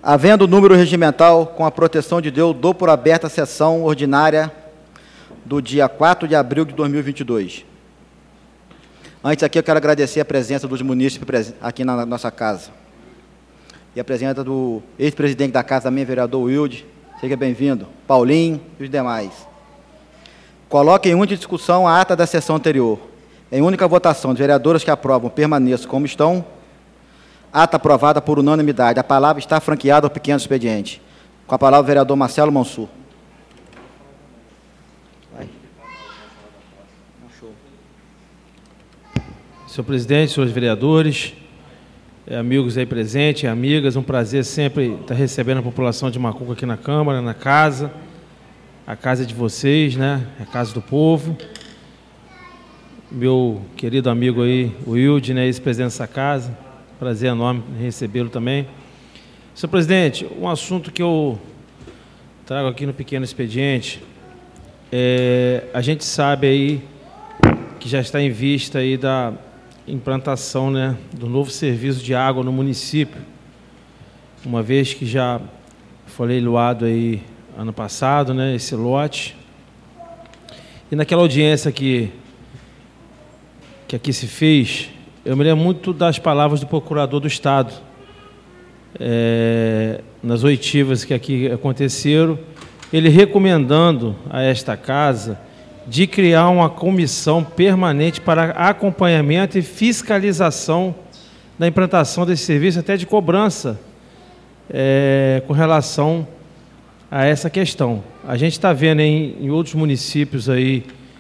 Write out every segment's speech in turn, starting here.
Havendo número regimental, com a proteção de Deus, dou por aberta a sessão ordinária do dia 4 de abril de 2022. Antes aqui eu quero agradecer a presença dos munícipes aqui na nossa casa. E a presença do ex-presidente da casa também, vereador Wilde. Seja bem-vindo. Paulinho e os demais. Coloque em única discussão a ata da sessão anterior. Em única votação, os vereadores que aprovam permaneçam como estão. Ata aprovada por unanimidade. A palavra está franqueada ao pequeno expediente. Com a palavra o vereador Marcelo Mansur. Senhor presidente, senhores vereadores, amigos aí presentes, amigas, um prazer sempre estar recebendo a população de Macuco aqui na Câmara, na casa. A casa é de vocês, né? É a casa do povo. Meu querido amigo aí, o Wilde, né? Ex-presidente dessa casa. Prazer enorme recebê-lo também. Senhor presidente, um assunto que eu trago aqui no pequeno expediente, a gente sabe aí que já está em vista aí da implantação, né, do novo serviço de água no município, uma vez que já foi leiloado aí ano passado, né, esse lote. E naquela audiência que aqui se fez, eu me lembro muito das palavras do procurador do Estado, nas oitivas que aqui aconteceram, ele recomendando a esta casa de criar uma comissão permanente para acompanhamento e fiscalização da implantação desse serviço, até de cobrança com relação a essa questão. A gente está vendo em outros municípios aí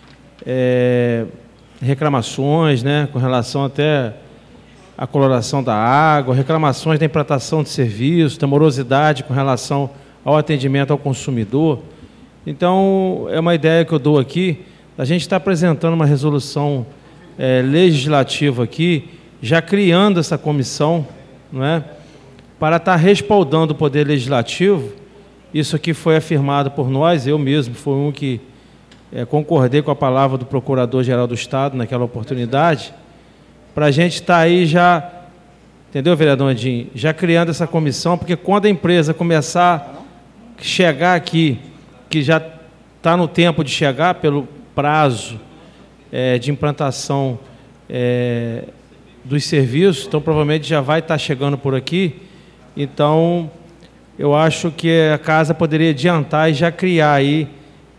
reclamações, né, com relação até à coloração da água, reclamações da implantação de serviço, da morosidade com relação ao atendimento ao consumidor. Então, é uma ideia que eu dou aqui, a gente está apresentando uma resolução legislativa aqui, já criando essa comissão, não é, para estar respaldando o Poder Legislativo. Isso aqui foi afirmado por nós, eu mesmo fui um que concordei com a palavra do Procurador-Geral do Estado naquela oportunidade, para a gente estar aí já, entendeu, vereador Andinho, já criando essa comissão, porque quando a empresa começar a chegar aqui, que já está no tempo de chegar pelo prazo de implantação dos serviços, então provavelmente já vai estar chegando por aqui. Então, eu acho que a casa poderia adiantar e já criar aí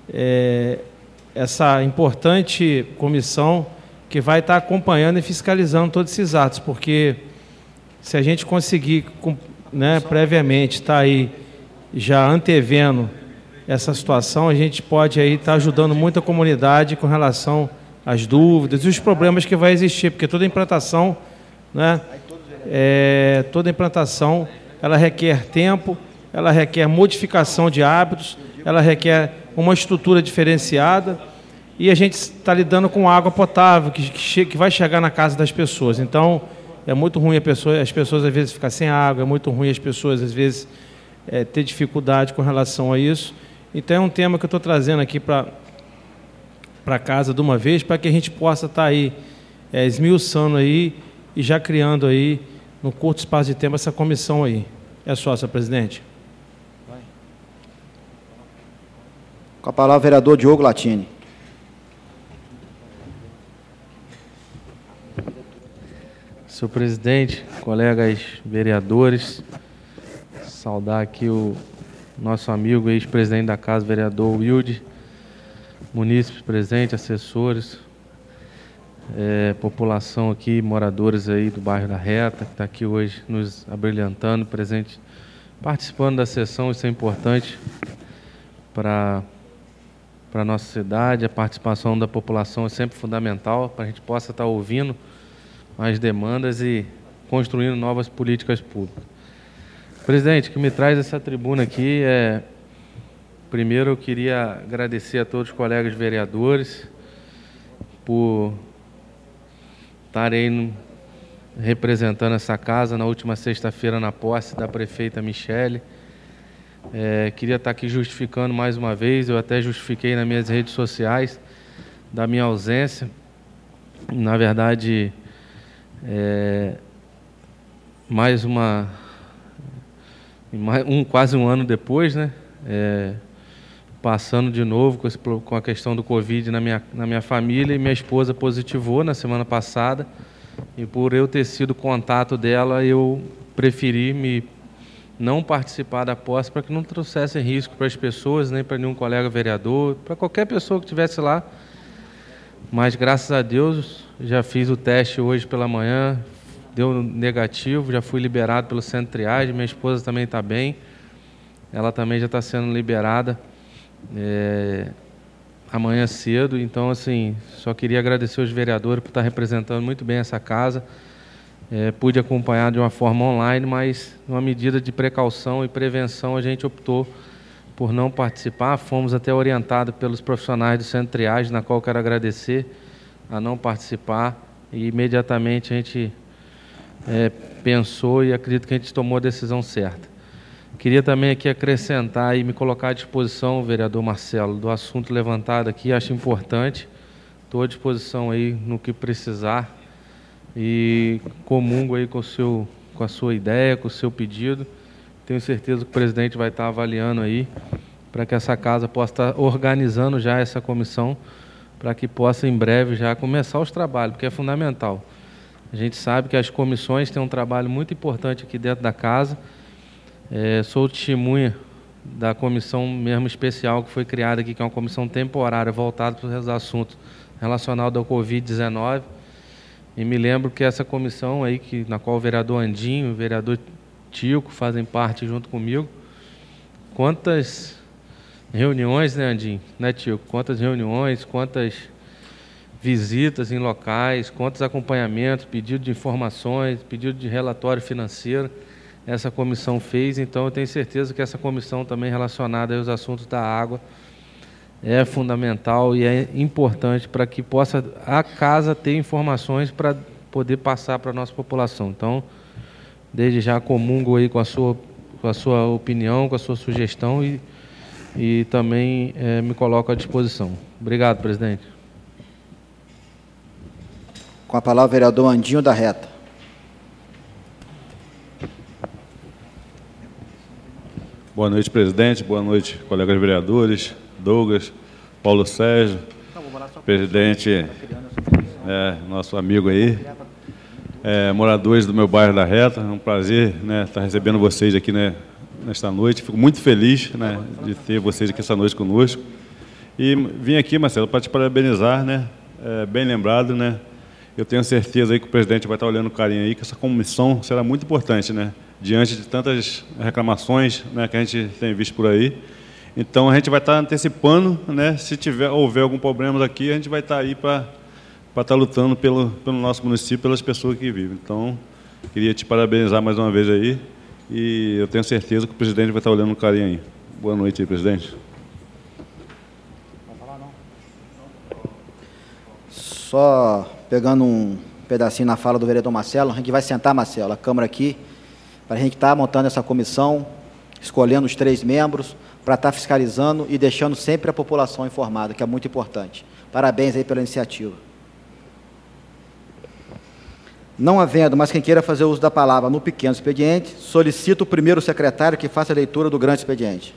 essa importante comissão que vai estar acompanhando e fiscalizando todos esses atos, porque se a gente conseguir, né, previamente estar aí já antevendo essa situação, a gente pode aí estar ajudando muito a comunidade com relação às dúvidas e os problemas que vai existir, porque toda implantação, né, toda implantação, ela requer tempo, ela requer modificação de hábitos, ela requer uma estrutura diferenciada, e a gente está lidando com água potável, que vai chegar na casa das pessoas. Então, é muito ruim as pessoas às vezes ficar sem água, é muito ruim as pessoas às vezes ter dificuldade com relação a isso. Então, é um tema que eu estou trazendo aqui para casa de uma vez, para que a gente possa estar aí esmiuçando aí e já criando aí, no curto espaço de tempo, essa comissão aí. É só, senhor presidente. Com a palavra o vereador Diogo Latini. Senhor presidente, colegas vereadores, saudar aqui o nosso amigo ex-presidente da casa, vereador Wilde, munícipes presentes, assessores, população aqui, moradores aí do bairro da Reta, que está aqui hoje nos abrilhantando, presente, participando da sessão. Isso é importante para a nossa cidade. A participação da população é sempre fundamental para a gente possa estar ouvindo as demandas e construindo novas políticas públicas. Presidente, o que me traz essa tribuna aqui primeiro eu queria agradecer a todos os colegas vereadores por estarem representando essa casa na última sexta-feira na posse da prefeita Michele. Queria estar aqui justificando mais uma vez, eu até justifiquei nas minhas redes sociais da minha ausência. Na verdade, mais uma quase um ano depois, né? Passando de novo com a questão do Covid na minha família, e minha esposa positivou na semana passada, e por eu ter sido contato dela, eu preferi não participar da posse para que não trouxesse risco para as pessoas, nem para nenhum colega vereador, para qualquer pessoa que estivesse lá. Mas, graças a Deus, já fiz o teste hoje pela manhã, deu negativo, já fui liberado pelo centro de triagem, minha esposa também está bem, ela também já está sendo liberada amanhã cedo. Então, assim, só queria agradecer aos vereadores por estar representando muito bem essa casa. Pude acompanhar de uma forma online, mas numa medida de precaução e prevenção a gente optou por não participar. Fomos até orientados pelos profissionais do centro de triagem, na qual quero agradecer, a não participar, e imediatamente a gente pensou, e acredito que a gente tomou a decisão certa. Queria também aqui acrescentar e me colocar à disposição, vereador Marcelo, do assunto levantado aqui, acho importante, estou à disposição aí no que precisar, e comungo aí com a sua ideia, com o seu pedido. Tenho certeza que o presidente vai estar avaliando aí, para que essa casa possa estar organizando já essa comissão, para que possa em breve já começar os trabalhos, porque é fundamental. A gente sabe que as comissões têm um trabalho muito importante aqui dentro da casa. Sou testemunha da comissão mesmo especial que foi criada aqui, que é uma comissão temporária voltada para os assuntos relacionados ao Covid-19. E me lembro que essa comissão aí, na qual o vereador Andinho e o vereador Tico fazem parte junto comigo, quantas reuniões, né, Andinho? Né, Tico? Quantas reuniões, quantas visitas em locais, quantos acompanhamentos, pedido de informações, pedido de relatório financeiro, essa comissão fez. Então, eu tenho certeza que essa comissão também relacionada aos assuntos da água é fundamental e é importante para que possa a casa ter informações para poder passar para a nossa população. Então, desde já comungo aí com a sua opinião, com a sua sugestão, e também me coloco à disposição. Obrigado, presidente. Com a palavra o vereador Andinho da Reta. Boa noite, presidente. Boa noite, colegas vereadores, Douglas, Paulo Sérgio, presidente, nosso amigo aí, moradores do meu bairro da Reta. É um prazer, né, estar recebendo vocês aqui, né, nesta noite. Fico muito feliz, né, de ter vocês aqui essa noite conosco. E vim aqui, Marcelo, para te parabenizar, né, bem lembrado, né. Eu tenho certeza aí que o presidente vai estar olhando com carinho aí, que essa comissão será muito importante, né, diante de tantas reclamações, né, que a gente tem visto por aí. Então, a gente vai estar antecipando, né, se houver algum problema aqui, a gente vai estar aí para estar lutando pelo nosso município, pelas pessoas que vivem. Então, queria te parabenizar mais uma vez aí, e eu tenho certeza que o presidente vai estar olhando com carinho aí. Boa noite aí, presidente. Só pegando um pedacinho na fala do vereador Marcelo, a gente vai sentar, Marcelo, a Câmara aqui, para a gente estar montando essa comissão, escolhendo os 3 membros, para estar fiscalizando e deixando sempre a população informada, que é muito importante. Parabéns aí pela iniciativa. Não havendo, mas quem queira fazer uso da palavra no pequeno expediente, solicito o primeiro secretário que faça a leitura do grande expediente.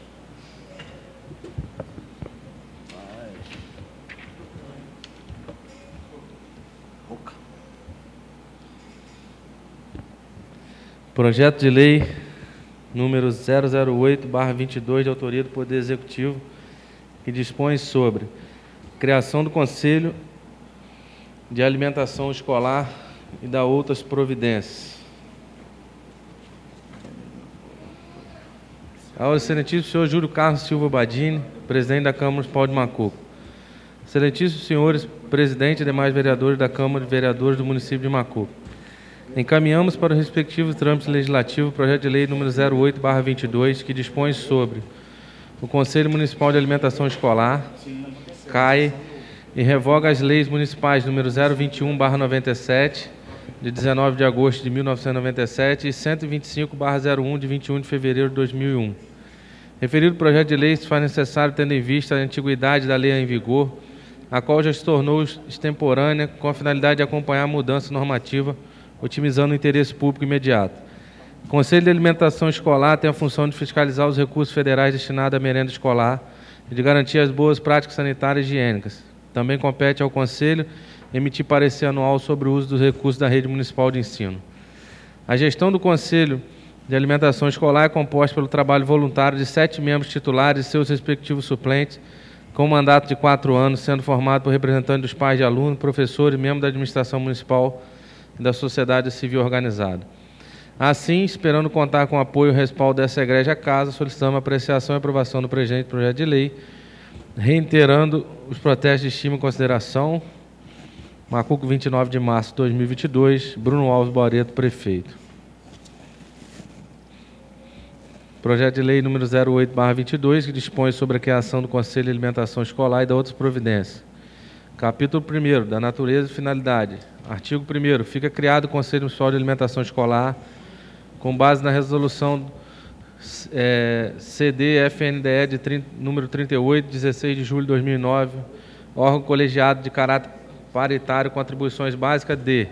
Projeto de lei número 008/22, de autoria do Poder Executivo, que dispõe sobre criação do Conselho de Alimentação Escolar e da outras providências. Ao excelentíssimo senhor Júlio Carlos Silva Badini, presidente da Câmara Municipal de Macuco. Excelentíssimos senhores presidente e demais vereadores da Câmara de Vereadores do município de Macuco. Encaminhamos para o respectivo trâmite legislativo o projeto de lei número 08/22, que dispõe sobre o Conselho Municipal de Alimentação Escolar, CAE, e revoga as leis municipais número 021/97, de 19 de agosto de 1997, e 125/01, de 21 de fevereiro de 2001. Referido projeto de lei se faz necessário tendo em vista a antiguidade da lei em vigor, a qual já se tornou extemporânea, com a finalidade de acompanhar a mudança normativa, otimizando o interesse público imediato. O Conselho de Alimentação Escolar tem a função de fiscalizar os recursos federais destinados à merenda escolar e de garantir as boas práticas sanitárias e higiênicas. Também compete ao Conselho emitir parecer anual sobre o uso dos recursos da rede municipal de ensino. A gestão do Conselho de Alimentação Escolar é composta pelo trabalho voluntário de 7 membros titulares e seus respectivos suplentes, com mandato de 4 anos, sendo formado por representantes dos pais de alunos, professores, membros da administração municipal e da sociedade civil organizada. Assim, esperando contar com o apoio e o respaldo dessa egrégia casa, solicitamos a apreciação e aprovação do presente projeto de lei, reiterando os protestos de estima e consideração. Macuco, 29 de março de 2022, Bruno Alves Boreto, prefeito. Projeto de lei número 08/22, que dispõe sobre a criação do Conselho de Alimentação Escolar e da outras providências. Capítulo 1º, da natureza e finalidade. Artigo 1º, fica criado o Conselho Municipal de Alimentação Escolar, com base na resolução CD-FNDE número 38, 16 de julho de 2009, órgão colegiado de caráter paritário com atribuições básicas de: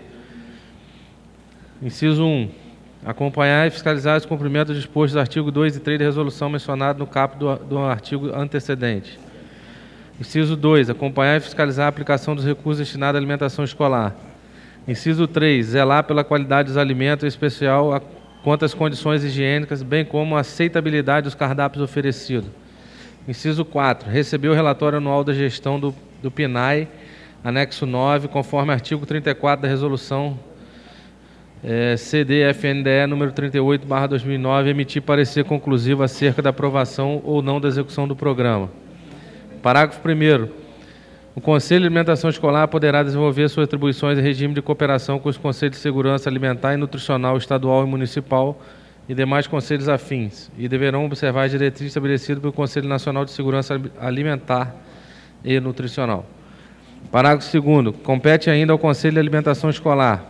inciso 1, acompanhar e fiscalizar os cumprimentos dispostos dos artigos 2 e 3 da resolução mencionada no caput do artigo antecedente. Inciso 2, acompanhar e fiscalizar a aplicação dos recursos destinados à alimentação escolar. Inciso 3, zelar pela qualidade dos alimentos, em especial quanto às condições higiênicas, bem como a aceitabilidade dos cardápios oferecidos. Inciso 4, receber o relatório anual da gestão do PNAE, anexo 9, conforme artigo 34 da resolução CD-FNDE número 38/2009, emitir parecer conclusivo acerca da aprovação ou não da execução do programa. Parágrafo 1º. O Conselho de Alimentação Escolar poderá desenvolver suas atribuições em regime de cooperação com os Conselhos de Segurança Alimentar e Nutricional estadual e municipal e demais conselhos afins, e deverão observar as diretrizes estabelecidas pelo Conselho Nacional de Segurança Alimentar e Nutricional. Parágrafo 2º. Compete ainda ao Conselho de Alimentação Escolar: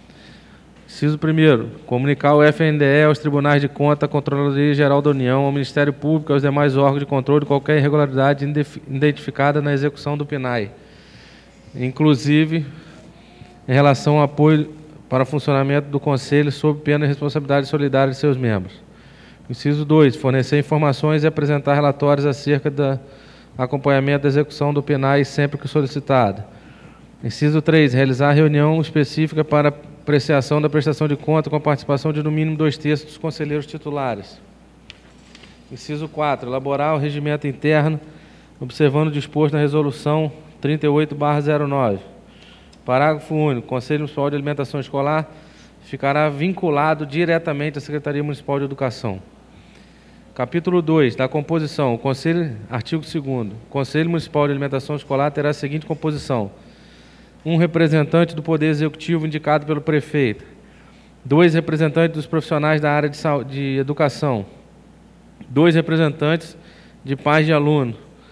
inciso 1º, comunicar ao FNDE, aos Tribunais de Conta, à Controladoria Geral da União, ao Ministério Público e aos demais órgãos de controle de qualquer irregularidade identificada na execução do PNAE, inclusive em relação ao apoio para o funcionamento do Conselho sob pena de responsabilidade solidária de seus membros. Inciso 2, fornecer informações e apresentar relatórios acerca do acompanhamento da execução do PNAE sempre que solicitado. Inciso 3, realizar reunião específica para apreciação da prestação de conta com a participação de no mínimo 2/3 dos conselheiros titulares. Inciso 4, elaborar o regimento interno, observando o disposto na resolução 38/09. Parágrafo único. O Conselho Municipal de Alimentação Escolar ficará vinculado diretamente à Secretaria Municipal de Educação. Capítulo 2, da composição. O Conselho, artigo 2º. O Conselho Municipal de Alimentação Escolar terá a seguinte composição: um representante do Poder Executivo indicado pelo prefeito, 2 representantes dos profissionais da área de educação, 2 representantes de pais de aluno,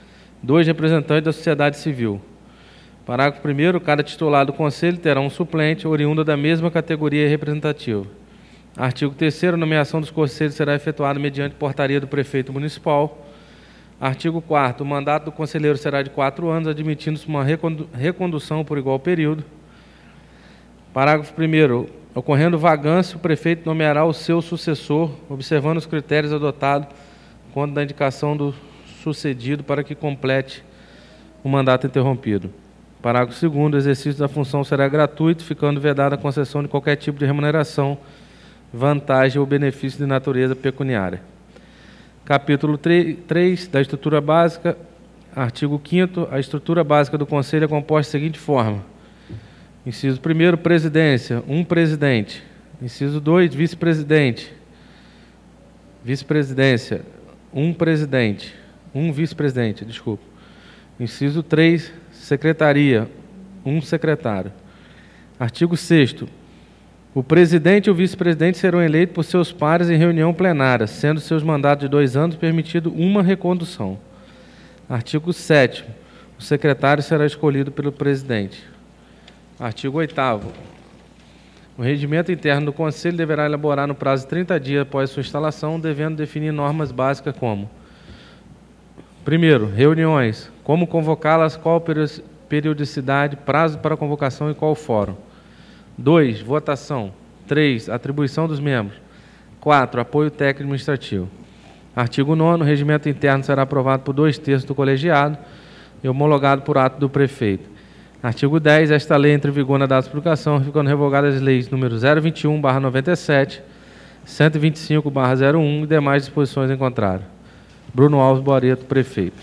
2 representantes da sociedade civil. Parágrafo 1º, cada titular do Conselho terá um suplente, oriundo da mesma categoria representativa. Artigo 3º, a nomeação dos conselhos será efetuada mediante portaria do prefeito municipal. Artigo 4º, o mandato do conselheiro será de 4 anos, admitindo-se uma recondução por igual período. Parágrafo 1º, ocorrendo vagância, o prefeito nomeará o seu sucessor, observando os critérios adotados quando da indicação do sucedido para que complete o mandato interrompido. Parágrafo 2º, o exercício da função será gratuito, ficando vedada a concessão de qualquer tipo de remuneração, vantagem ou benefício de natureza pecuniária. Capítulo 3, da estrutura básica, artigo 5º, a estrutura básica do Conselho é composta da seguinte forma: inciso 1º, presidência, 1 presidente. Inciso 2, vice-presidente. Vice-presidência, 1 presidente. 1 vice-presidente, desculpa. Inciso 3, secretaria, 1 secretário. Artigo 6º. O presidente e o vice-presidente serão eleitos por seus pares em reunião plenária, sendo seus mandatos de 2 anos permitido uma recondução. Artigo 7º. O secretário será escolhido pelo presidente. Artigo 8º. O regimento interno do Conselho deverá elaborar no prazo de 30 dias após sua instalação, devendo definir normas básicas como: primeiro, reuniões, como convocá-las, qual periodicidade, prazo para convocação e qual fórum. 2, votação. 3, atribuição dos membros. 4. Apoio técnico administrativo. Artigo 9º. O regimento interno será aprovado por 2/3 do colegiado e homologado por ato do prefeito. Artigo 10. Esta lei entra em vigor na data de publicação, ficando revogadas as leis número 021/97, 125/01 e demais disposições em contrário. Bruno Alves Boareto, prefeito.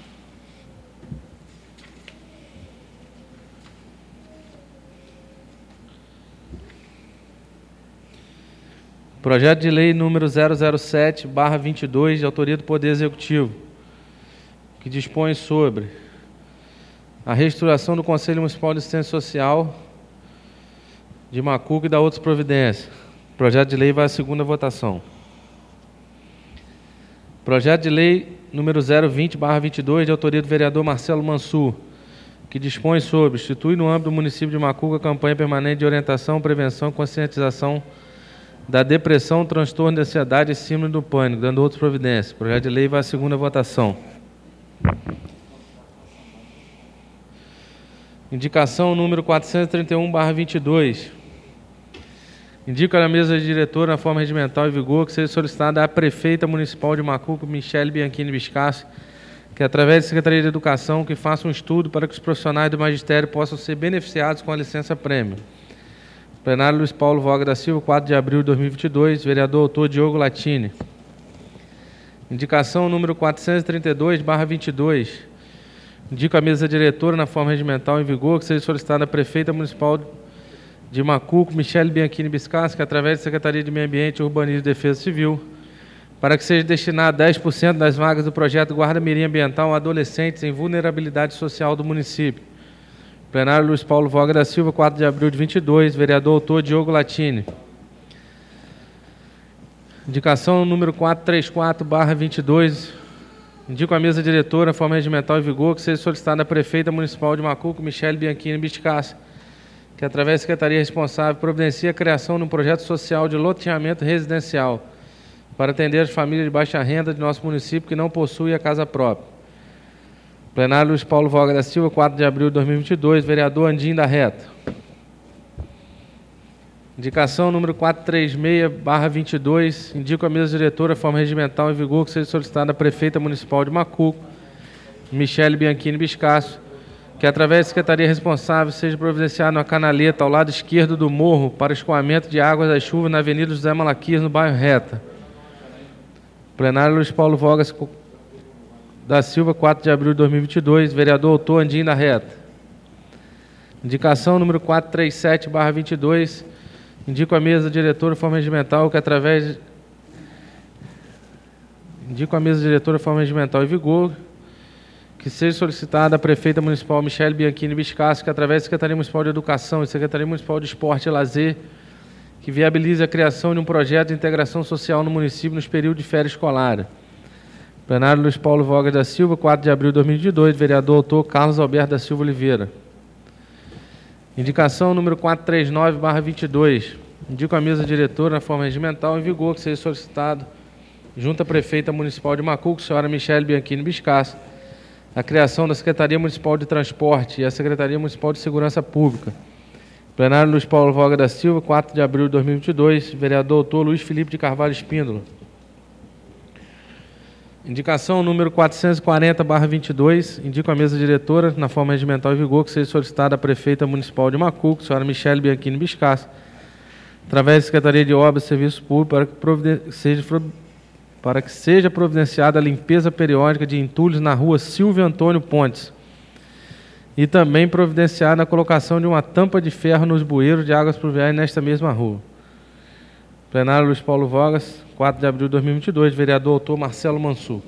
Projeto de lei número 007/22, de autoria do Poder Executivo, que dispõe sobre a reestruturação do Conselho Municipal de Assistência Social de Macuco e da outras providências. O projeto de lei vai à segunda votação. Projeto de lei número 020/22, de autoria do vereador Marcelo Mansur, que dispõe sobre instituir no âmbito do município de Macuco a campanha permanente de orientação, prevenção e conscientização da depressão, transtorno de ansiedade e síndrome do pânico, dando outras providências. O projeto de lei vai à segunda votação. Indicação número 431/22. Indica na mesa de diretora, na forma regimental e vigor, que seja solicitada à prefeita municipal de Macuco, Michele Bianchini Biscassi, que através da Secretaria de Educação, que faça um estudo para que os profissionais do magistério possam ser beneficiados com a licença-prêmio. Plenário Luiz Paulo Voga da Silva, 4 de abril de 2022, vereador autor Diogo Latini. Indicação número 432/22. Indico a mesa diretora, na forma regimental em vigor, que seja solicitada à prefeita municipal de Macuco, Michele Bianchini Biscassi, que através da Secretaria de Meio Ambiente, Urbanismo e Defesa Civil, para que seja destinado 10% das vagas do projeto Guarda Mirim Ambiental a adolescentes em vulnerabilidade social do município. Plenário Luiz Paulo Voga da Silva, 4 de abril de 22, vereador autor Diogo Latini. Indicação número 434/22. Indico a mesa diretora, forma regimental e vigor, que seja solicitada à prefeita municipal de Macuco, Michele Bianchini Biscassi, que através da secretaria responsável providencie a criação de um projeto social de loteamento residencial para atender as famílias de baixa renda de nosso município que não possuem a casa própria. Plenário Luiz Paulo Voga da Silva, 4 de abril de 2022, vereador Andim da Reta. Indicação número 436/22, indico a mesa diretora, forma regimental em vigor, que seja solicitada à prefeita municipal de Macuco, Michele Bianchini Biscassi, que através da secretaria responsável seja providenciada uma canaleta ao lado esquerdo do morro para escoamento de águas das chuvas na Avenida José Malaquias, no bairro Reta. Plenário Luiz Paulo Voga da Silva, 4 de abril de 2022, vereador autor Andim da Reta. Indicação número 437/22, indico a mesa diretora, forma regimental, que através... Indico a mesa diretora, forma regimental e vigor, que seja solicitada à prefeita municipal Michele Bianchini Biscassi, que através da Secretaria Municipal de Educação e Secretaria Municipal de Esporte e Lazer, que viabilize a criação de um projeto de integração social no município nos períodos de férias escolar. Plenário Luiz Paulo Voga da Silva, 4 de abril de 2022, vereador autor Carlos Alberto da Silva Oliveira. Indicação número 439/22. Indico a mesa diretora, na forma regimental em vigor, que seja solicitado, junto à prefeita municipal de Macuco, senhora Michele Bianchini Biscassi, a criação da Secretaria Municipal de Transporte e a Secretaria Municipal de Segurança Pública. Plenário Luiz Paulo Voga da Silva, 4 de abril de 2022, vereador autor Luiz Felipe de Carvalho Espíndola. Indicação número 440/22, indico a mesa diretora, na forma regimental em vigor, que seja solicitada à prefeita municipal de Macuco, senhora Michele Bianchini Biscassi, através da Secretaria de Obras e Serviços Públicos, para que seja providenciada a limpeza periódica de entulhos na rua Silvio Antônio Pontes e também providenciada a colocação de uma tampa de ferro nos bueiros de águas pluviais nesta mesma rua. Plenário Luiz Paulo Vogas, 4 de abril de 2022, vereador autor Marcelo Mansur.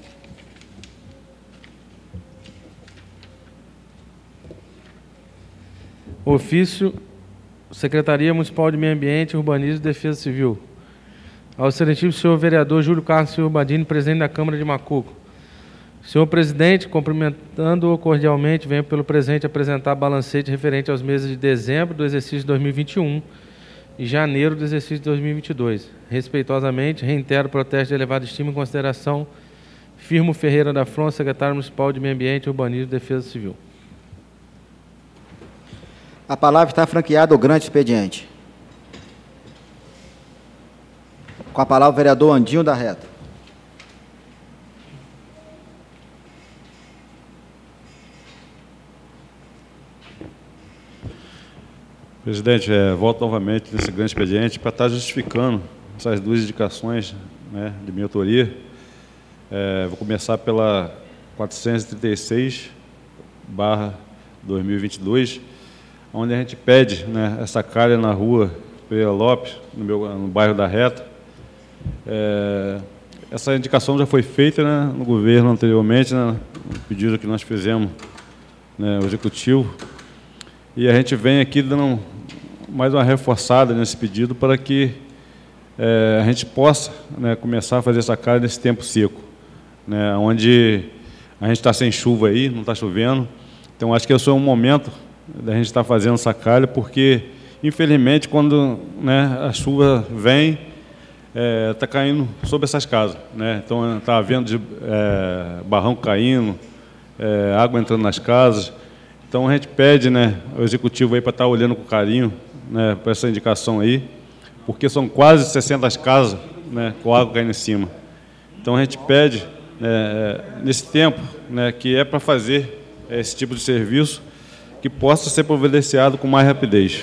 Ofício, Secretaria Municipal de Meio Ambiente, Urbanismo e Defesa Civil. Ao excelentíssimo senhor vereador Júlio Carlos Silva Badini, presidente da Câmara de Macuco. Senhor presidente, cumprimentando-o cordialmente, venho pelo presente apresentar balancete referente aos meses de dezembro do exercício 2021 e janeiro do exercício 2022. Respeitosamente, reitero o protesto de elevada estima e consideração, Firmo Ferreira da Fronte, secretário municipal de Meio Ambiente, Urbanismo e Defesa Civil. A palavra está franqueada ao grande expediente. Com a palavra, o vereador Andinho da Reta. Presidente, volto novamente nesse grande expediente para estar justificando essas duas indicações, né, de minha autoria. Vou começar pela 436/2022, onde a gente pede, né, essa calha na rua Pereira Lopes, no bairro da Reta. Essa indicação já foi feita, né, no governo anteriormente, né, no pedido que nós fizemos, né, o executivo. E a gente vem aqui dando mais uma reforçada nesse pedido para que a gente possa, né, começar a fazer essa calha nesse tempo seco, né, onde a gente está sem chuva aí, não está chovendo. Então, acho que esse é um momento da gente estar fazendo essa calha, porque, infelizmente, quando, né, a chuva vem, está caindo sobre essas casas, né? Então, está havendo barranco caindo, água entrando nas casas. Então, a gente pede, né, ao executivo aí para estar olhando com carinho, né, para essa indicação aí, porque são quase 60 casas, né, com água caindo em cima. Então, a gente pede, nesse tempo, né, que é para fazer esse tipo de serviço, que possa ser providenciado com mais rapidez.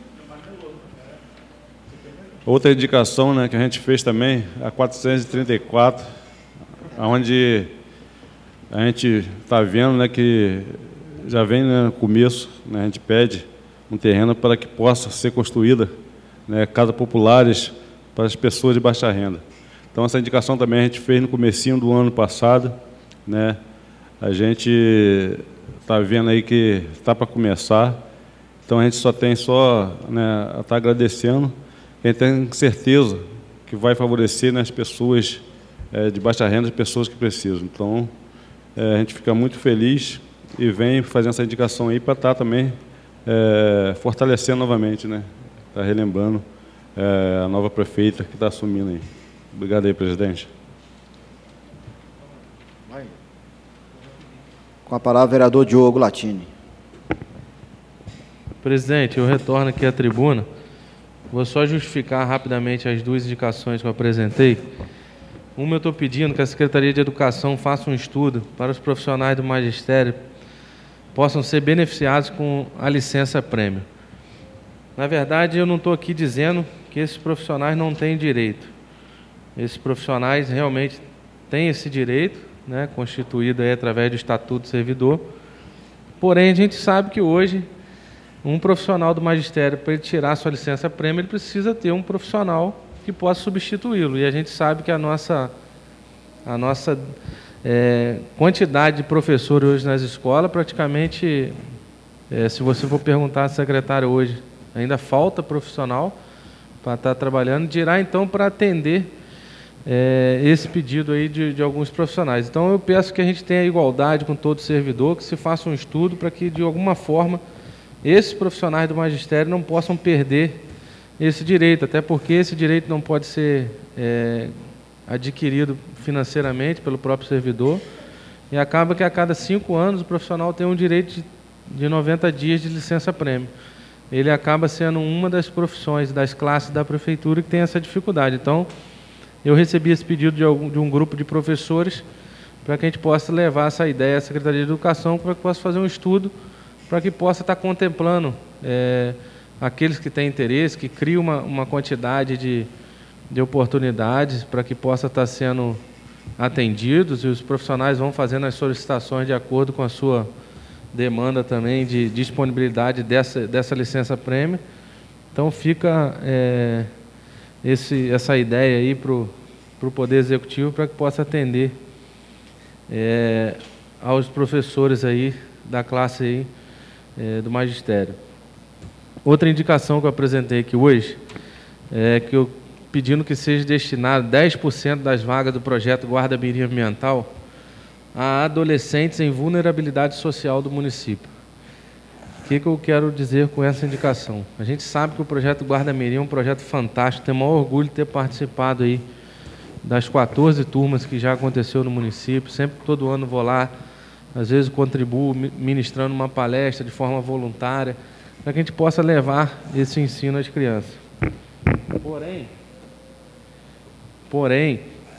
Outra indicação, né, que a gente fez também, a 434, onde a gente está vendo, né, que já vem, né, no começo, né, a gente pede um terreno para que possa ser construída, né, casas populares para as pessoas de baixa renda. Então, essa indicação também a gente fez no comecinho do ano passado, né? A gente está vendo aí que está para começar, então a gente só tem né, a estar agradecendo. A gente tem certeza que vai favorecer, né, as pessoas de baixa renda, as pessoas que precisam. Então, a gente fica muito feliz e vem fazendo essa indicação aí para estar também fortalecendo novamente, né? Está relembrando a nova prefeita que está assumindo aí. Obrigado aí, presidente. Com a palavra, o vereador Diogo Latini. Presidente, eu retorno aqui à tribuna. Vou só justificar rapidamente as duas indicações que eu apresentei. Uma, eu estou pedindo que a Secretaria de Educação faça um estudo para os profissionais do magistério possam ser beneficiados com a licença-prêmio. Na verdade, eu não estou aqui dizendo que esses profissionais não têm direito. Esses profissionais realmente têm esse direito, né, constituído aí através do Estatuto do Servidor. Porém, a gente sabe que hoje um profissional do magistério, para ele tirar sua licença-prêmio, ele precisa ter um profissional que possa substituí-lo. E a gente sabe que a nossa quantidade de professores hoje nas escolas, praticamente, se você for perguntar à secretária hoje, ainda falta profissional para estar trabalhando, dirá então para atender esse pedido aí de alguns profissionais. Então, eu peço que a gente tenha igualdade com todo servidor, que se faça um estudo para que, de alguma forma, esses profissionais do magistério não possam perder esse direito, até porque esse direito não pode ser adquirido financeiramente pelo próprio servidor, e acaba que a cada 5 anos o profissional tem um direito de 90 dias de licença-prêmio. Ele acaba sendo uma das profissões, das classes da prefeitura que tem essa dificuldade. Então, eu recebi esse pedido de um grupo de professores para que a gente possa levar essa ideia à Secretaria de Educação, para que possa fazer um estudo, para que possa estar contemplando aqueles que têm interesse, que criam uma quantidade de oportunidades para que possa estar sendo atendidos, e os profissionais vão fazendo as solicitações de acordo com a sua demanda também de disponibilidade dessa licença-prêmio. Então, fica essa ideia aí para o Poder Executivo, para que possa atender aos professores aí da classe aí, do magistério. Outra indicação que eu apresentei aqui hoje é que eu pedindo que seja destinado 10% das vagas do projeto Guarda Mirim Ambiental a adolescentes em vulnerabilidade social do município. O que eu quero dizer com essa indicação? A gente sabe que o projeto Guarda Mirim é um projeto fantástico, tenho o maior orgulho de ter participado aí das 14 turmas que já aconteceu no município. Sempre, todo ano, vou lá, às vezes contribuo ministrando uma palestra de forma voluntária, para que a gente possa levar esse ensino às crianças. Porém, Porém,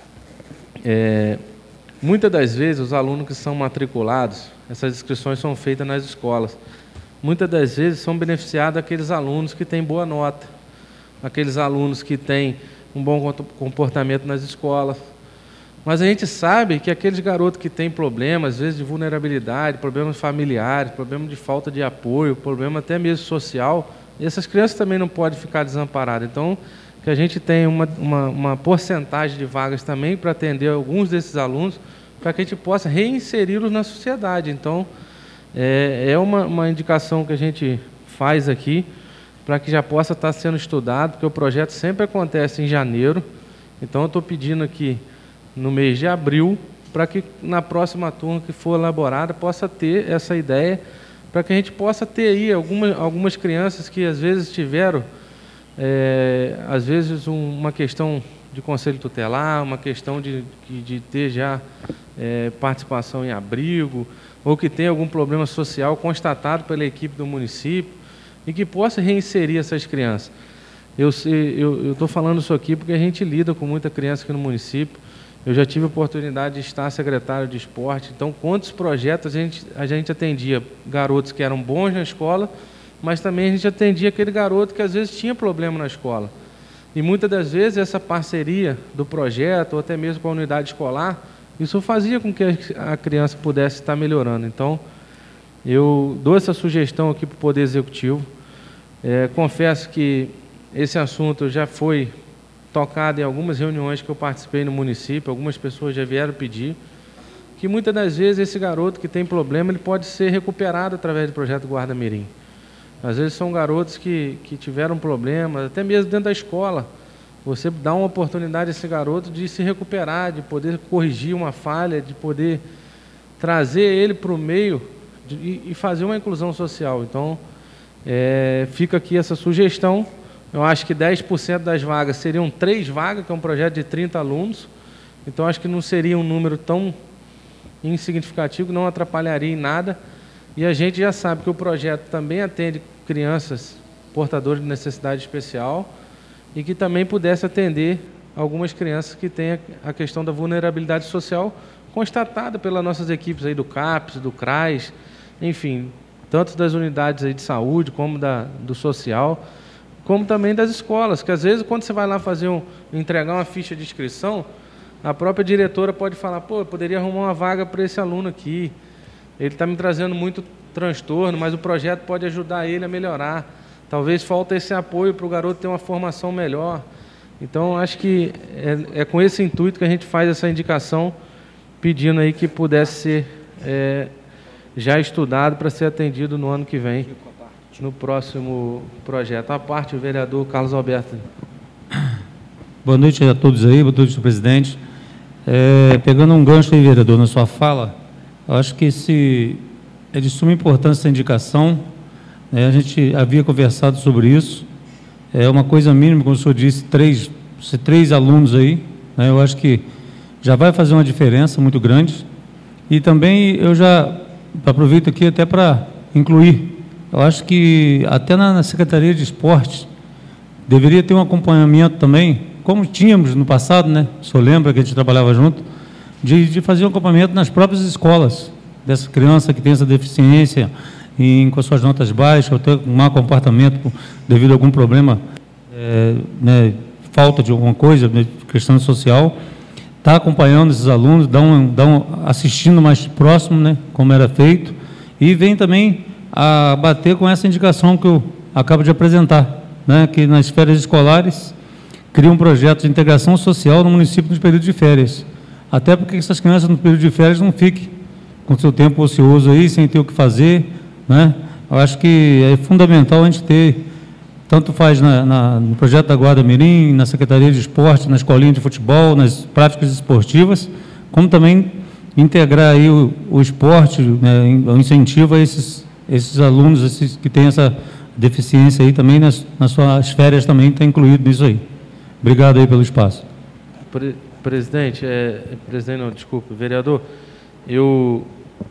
muitas das vezes os alunos que são matriculados, essas inscrições são feitas nas escolas. Muitas das vezes são beneficiados aqueles alunos que têm boa nota, aqueles alunos que têm um bom comportamento nas escolas. Mas a gente sabe que aqueles garotos que têm problemas, às vezes de vulnerabilidade, problemas familiares, problemas de falta de apoio, problema até mesmo social, essas crianças também não podem ficar desamparadas. Então, que a gente tem uma porcentagem de vagas também para atender alguns desses alunos, para que a gente possa reinseri-los na sociedade. Então, é uma indicação que a gente faz aqui, para que já possa estar sendo estudado, porque o projeto sempre acontece em janeiro. Então, eu estou pedindo aqui, no mês de abril, para que na próxima turma que for elaborada, possa ter essa ideia, para que a gente possa ter aí algumas crianças que às vezes tiveram, às vezes uma questão de conselho tutelar, uma questão de ter já participação em abrigo, ou que tem algum problema social constatado pela equipe do município, e que possa reinserir essas crianças. Eu estou falando isso aqui porque a gente lida com muita criança aqui no município. Eu já tive a oportunidade de estar secretário de esporte, então quantos projetos a gente atendia garotos que eram bons na escola, mas também a gente atendia aquele garoto que às vezes tinha problema na escola. E muitas das vezes essa parceria do projeto, ou até mesmo com a unidade escolar, isso fazia com que a criança pudesse estar melhorando. Então, eu dou essa sugestão aqui para o Poder Executivo. Confesso que esse assunto já foi tocado em algumas reuniões que eu participei no município, algumas pessoas já vieram pedir, que muitas das vezes esse garoto que tem problema, ele pode ser recuperado através do projeto Guarda Mirim. Às vezes são garotos que tiveram problemas, até mesmo dentro da escola. Você dá uma oportunidade a esse garoto de se recuperar, de poder corrigir uma falha, de poder trazer ele para o meio e fazer uma inclusão social. Então, fica aqui essa sugestão. Eu acho que 10% das vagas seriam 3 vagas, que é um projeto de 30 alunos. Então, acho que não seria um número tão insignificativo, não atrapalharia em nada. E a gente já sabe que o projeto também atende crianças portadoras de necessidade especial e que também pudesse atender algumas crianças que têm a questão da vulnerabilidade social constatada pelas nossas equipes aí do CAPES, do CRAS, enfim, tanto das unidades aí de saúde como do social, como também das escolas, que às vezes quando você vai lá entregar uma ficha de inscrição, a própria diretora pode falar, pô, eu poderia arrumar uma vaga para esse aluno aqui, ele está me trazendo muito transtorno, mas o projeto pode ajudar ele a melhorar. Talvez falta esse apoio para o garoto ter uma formação melhor. Então, acho que é com esse intuito que a gente faz essa indicação, pedindo aí que pudesse ser já estudado para ser atendido no ano que vem, no próximo projeto. A parte, o vereador Carlos Alberto. Boa noite a todos aí, boa noite, senhor presidente. Pegando um gancho aí, vereador, na sua fala, eu acho que é de suma importância essa indicação. A gente havia conversado sobre isso. É uma coisa mínima, como o senhor disse, 3 alunos aí, né? Eu acho que já vai fazer uma diferença muito grande. E também eu já aproveito aqui até para incluir, eu acho que até na Secretaria de Esporte deveria ter um acompanhamento também, como tínhamos no passado, né? O senhor lembra que a gente trabalhava junto, de fazer um acompanhamento nas próprias escolas, dessa criança que tem essa deficiência, com as suas notas baixas, ou até com mau comportamento devido a algum problema, falta de alguma coisa, questão social, está acompanhando esses alunos, assistindo mais próximo, né, como era feito, e vem também a bater com essa indicação que eu acabo de apresentar, né, que nas férias escolares cria um projeto de integração social no município no período de férias, até porque essas crianças no período de férias não fiquem com seu tempo ocioso aí, sem ter o que fazer, né? Eu acho que é fundamental a gente ter, tanto faz no projeto da Guarda Mirim, na Secretaria de Esporte, na escolinha de futebol, nas práticas esportivas, como também integrar aí o esporte, né, o incentivo a esses alunos que têm essa deficiência aí também, nas suas férias também está incluído nisso aí. Obrigado aí pelo espaço. Presidente, vereador, eu,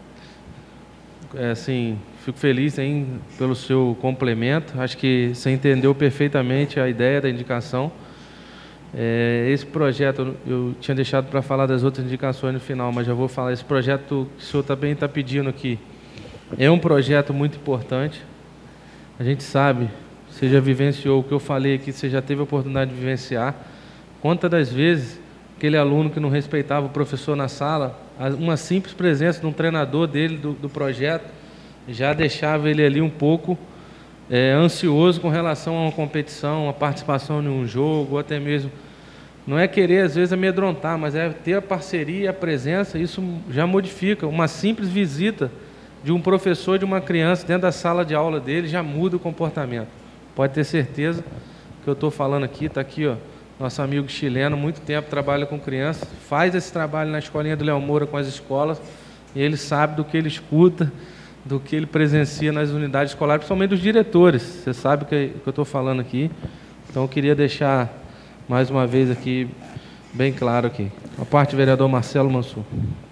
fico feliz pelo seu complemento. Acho que você entendeu perfeitamente a ideia da indicação. Esse projeto, eu tinha deixado para falar das outras indicações no final, mas já vou falar. Esse projeto que o senhor também está pedindo aqui é um projeto muito importante. A gente sabe, você já vivenciou o que eu falei aqui, você já teve a oportunidade de vivenciar. Quantas das vezes aquele aluno que não respeitava o professor na sala, uma simples presença de um treinador dele, do projeto, já deixava ele ali um pouco ansioso com relação a uma competição, a participação em um jogo, ou até mesmo, não é querer às vezes amedrontar, mas é ter a parceria, a presença. Isso já modifica. Uma simples visita de um professor, de uma criança dentro da sala de aula dele, já muda o comportamento. Pode ter certeza que eu estou falando aqui, está aqui, ó, nosso amigo chileno, muito tempo trabalha com crianças, faz esse trabalho na escolinha do Léo Moura com as escolas, e ele sabe do que ele escuta, do que ele presencia nas unidades escolares, principalmente dos diretores. Você sabe o que eu estou falando aqui. Então, eu queria deixar mais uma vez aqui, bem claro aqui. A parte do vereador Marcelo Mansur.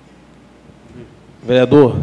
Vereador,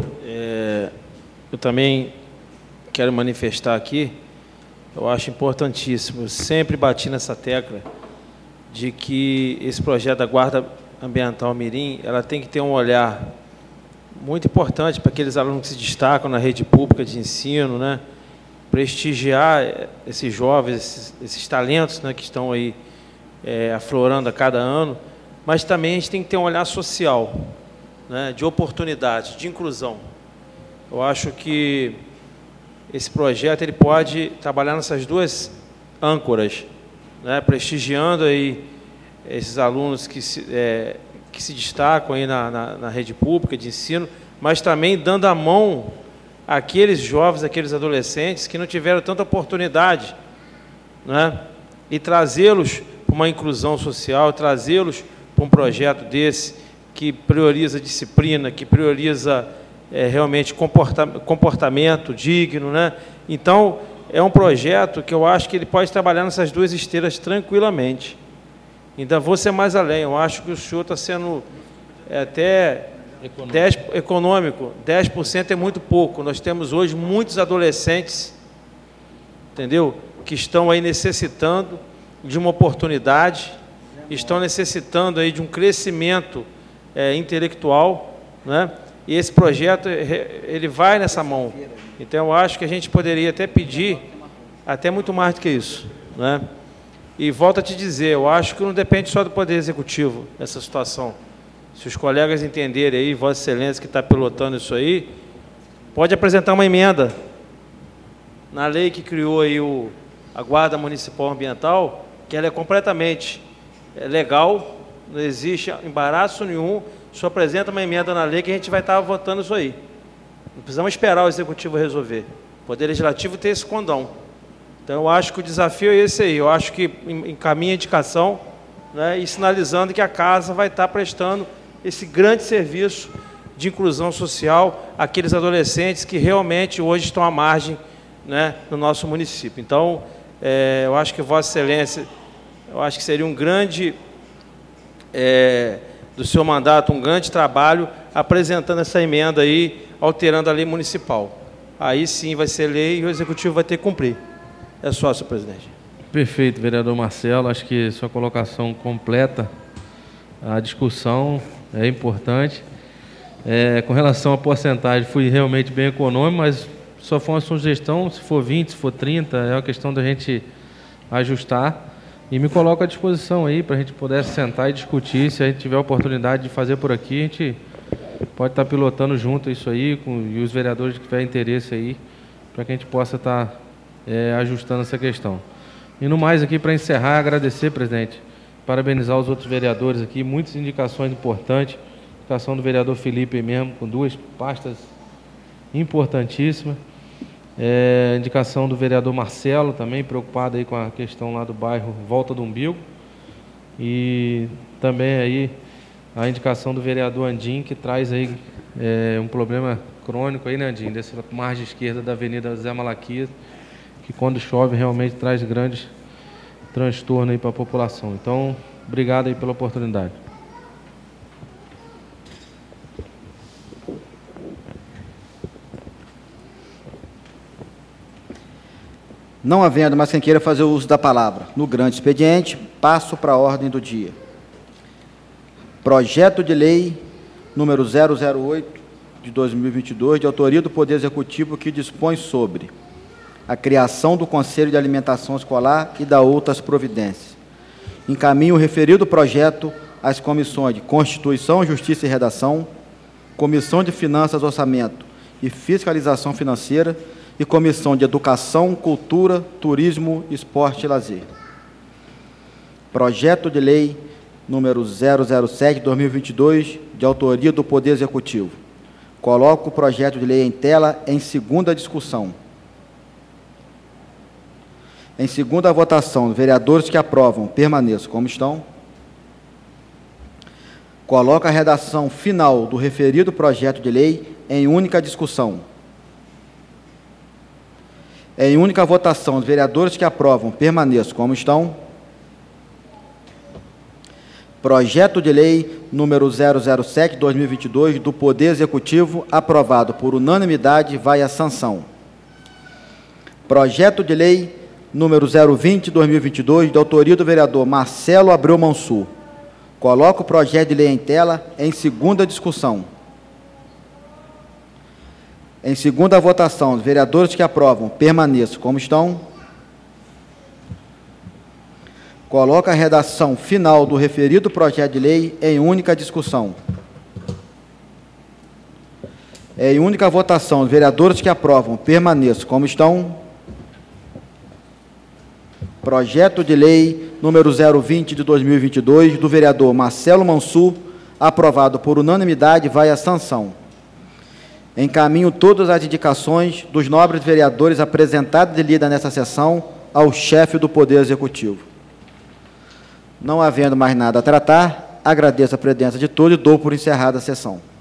eu também quero manifestar aqui, eu acho importantíssimo, eu sempre bati nessa tecla, de que esse projeto da Guarda Ambiental Mirim, ela tem que ter um olhar muito importante para aqueles alunos que se destacam na rede pública de ensino, né? Prestigiar esses jovens, esses talentos, né, que estão aí aflorando a cada ano, mas também a gente tem que ter um olhar social, né, de oportunidade, de inclusão. Eu acho que esse projeto ele pode trabalhar nessas duas âncoras, né, prestigiando aí esses alunos que se destacam aí na rede pública de ensino, mas também dando a mão àqueles jovens, àqueles adolescentes que não tiveram tanta oportunidade, né, e trazê-los para uma inclusão social, trazê-los para um projeto desse que prioriza disciplina, que prioriza realmente comportamento digno, né? Então, é um projeto que eu acho que ele pode trabalhar nessas duas esteiras tranquilamente. Ainda vou ser mais além, eu acho que o senhor está sendo até econômico. 10% é muito pouco. Nós temos hoje muitos adolescentes, entendeu? Que estão aí necessitando de uma oportunidade, estão necessitando aí de um crescimento intelectual, né? E esse projeto, ele vai nessa mão. Então, eu acho que a gente poderia até pedir, até muito mais do que isso, né? E volto a te dizer, eu acho que não depende só do Poder Executivo, essa situação. Se os colegas entenderem aí, Vossa Excelência que está pilotando isso aí, pode apresentar uma emenda na lei que criou aí a Guarda Municipal Ambiental, que ela é completamente legal, não existe embaraço nenhum, só apresenta uma emenda na lei que a gente vai estar votando isso aí. Não precisamos esperar o Executivo resolver. O Poder Legislativo tem esse condão. Então, eu acho que o desafio é esse aí. Eu acho que encaminha a indicação, né, e sinalizando que a Casa vai estar prestando esse grande serviço de inclusão social àqueles adolescentes que realmente hoje estão à margem, né, no nosso município. Então, eu acho que Vossa Excelência, eu acho que seria um grande, do seu mandato, um grande trabalho apresentando essa emenda aí, alterando a lei municipal. Aí sim vai ser lei e o Executivo vai ter que cumprir. É só, senhor presidente. Perfeito, vereador Marcelo. Acho que sua colocação completa a discussão, é importante. Com relação à porcentagem, fui realmente bem econômico, mas só foi uma sugestão, se for 20, se for 30, é uma questão da gente ajustar. E me coloco à disposição aí para a gente poder sentar e discutir. Se a gente tiver a oportunidade de fazer por aqui, a gente pode estar pilotando junto isso aí, e os vereadores que tiverem interesse aí, para que a gente possa estar ajustando essa questão. E no mais aqui, para encerrar, agradecer, presidente, parabenizar os outros vereadores aqui, muitas indicações importantes, indicação do vereador Felipe mesmo, com 2 pastas importantíssimas, indicação do vereador Marcelo também, preocupado aí com a questão lá do bairro Volta do Umbigo, e também aí a indicação do vereador Andim, que traz aí um problema crônico aí, né, Andim, dessa margem esquerda da Avenida Zé Malaquias, que quando chove realmente traz grandes transtornos aí para a população. Então, obrigado aí pela oportunidade. Não havendo mais quem queira fazer uso da palavra no grande expediente, Passo para a ordem do dia. Projeto de lei número 008 de 2022, de autoria do Poder Executivo, que dispõe sobre a criação do Conselho de Alimentação Escolar e da outras providências. Encaminho o referido projeto às comissões de Constituição, Justiça e Redação, Comissão de Finanças, Orçamento e Fiscalização Financeira e Comissão de Educação, Cultura, Turismo, Esporte e Lazer. Projeto de lei número 007 de 2022, de autoria do Poder Executivo. Coloco o projeto de lei em tela em segunda discussão. Em segunda votação, vereadores que aprovam, permaneçam como estão. Coloco a redação final do referido projeto de lei em única discussão. Em única votação, os vereadores que aprovam, permaneçam como estão. Projeto de lei número 007, 2022, do Poder Executivo, aprovado por unanimidade, vai à sanção. Projeto de lei número 020, 2022, de autoria do vereador Marcelo Abreu Mansur. Coloco o projeto de lei em tela em segunda discussão. Em segunda votação, os vereadores que aprovam, permaneçam como estão. Coloco a redação final do referido projeto de lei em única discussão. Em única votação, os vereadores que aprovam, permaneçam como estão. Projeto de lei número 020 de 2022, do vereador Marcelo Mansur, aprovado por unanimidade, vai à sanção. Encaminho todas as indicações dos nobres vereadores apresentadas e lidas nessa sessão ao chefe do Poder Executivo. Não havendo mais nada a tratar, agradeço a presença de todos e dou por encerrada a sessão.